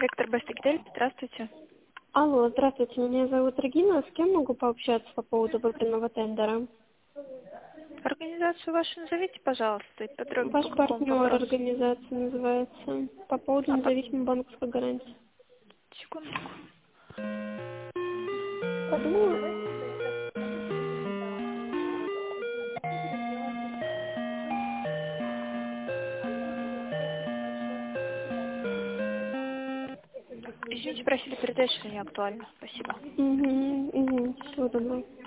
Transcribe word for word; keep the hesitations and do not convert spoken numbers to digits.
Вектор Бастигдель, здравствуйте. Алло, здравствуйте, меня зовут Регина. С кем могу пообщаться по поводу выбранного тендера? Организацию вашу назовите, пожалуйста, и подробнее Ваш по какому партнер вопросу. организации называется по поводу А, по... независимой банковской гарантии. Секундочку. Подумала? Извините, просили передать, что не актуально. Спасибо. Угу, извините, всего доброго.